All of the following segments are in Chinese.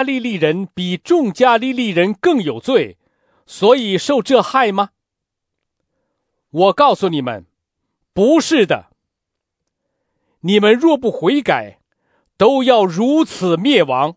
利利人比众加利利人更有罪，所以受这害吗？我告诉你们，不是的。你们若不悔改，都要如此灭亡。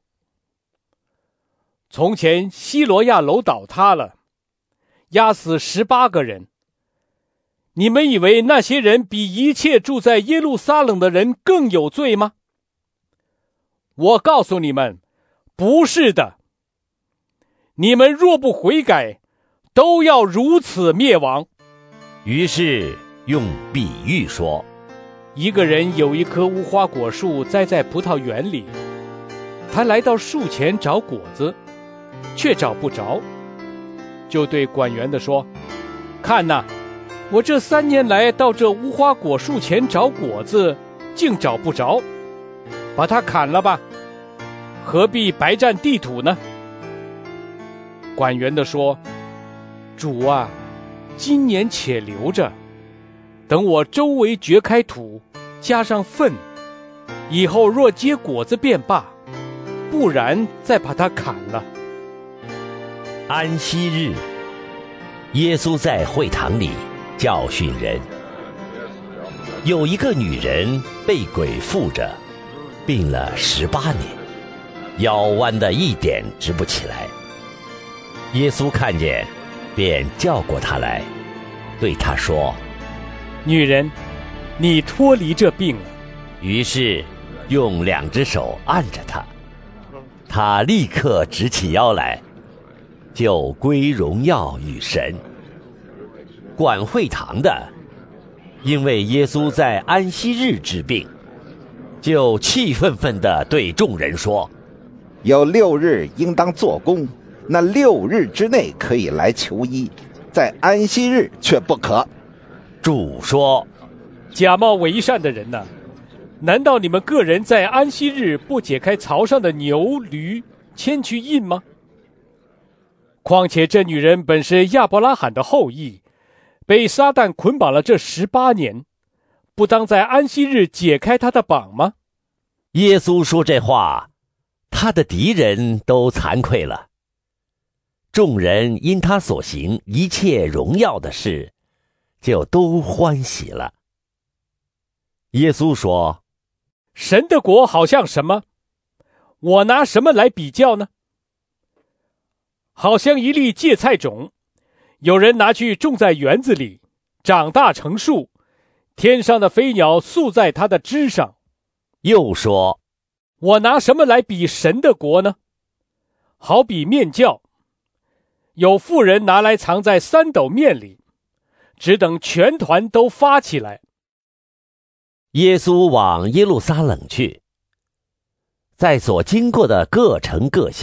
从前西罗亚楼倒塌了，压死18个人。你们以为那些人比一切住在耶路撒冷的人更有罪吗？我告诉你们，不是的。你们若不悔改，都要如此灭亡。 于是用比喻说， 一个人有一棵无花果树栽在葡萄园里，他来到树前找果子，却找不着，就对管园的说：看哪，我这3年来到这无花果树前找果子，竟找不着，把它砍了吧，何必白占地土呢？管园的说：主啊，今年且留着，等我周围掘开土，加上粪，以后若结果子便罢，不然再把它砍了。 安息日，耶稣在会堂里教训人。有一个女人被鬼附着，病了18年，腰弯得一点直不起来。耶稣看见，便叫过她来，对她说： 女人，你脱离这病了。 于是用2只手按着她，她立刻直起腰来，就归荣耀与神。管会堂的因为耶稣在安息日治病，就气愤愤地对众人说： 有6日应当做工，那6日之内可以来求医，在安息日却不可。 主说： 假冒为善的人哪，难道你们个人在安息日不解开槽上的牛驴，牵去印吗？况且这女人本是亚伯拉罕的后裔，被撒旦捆绑了这18年，不当在安息日解开她的绑吗？ 耶稣说这话，他的敌人都惭愧了。众人因他所行一切荣耀的事，就都欢喜了。耶稣说： 神的国好像什么？我拿什么来比较呢？好像一粒芥菜种，有人拿去种在园子里，长大成树，天上的飞鸟宿在它的枝上。 又说： 我拿什么来比神的国呢？好比面酵，有妇人拿来藏在3斗面里，只等全团都发起来。 耶稣往耶路撒冷去，在所经过的各城各乡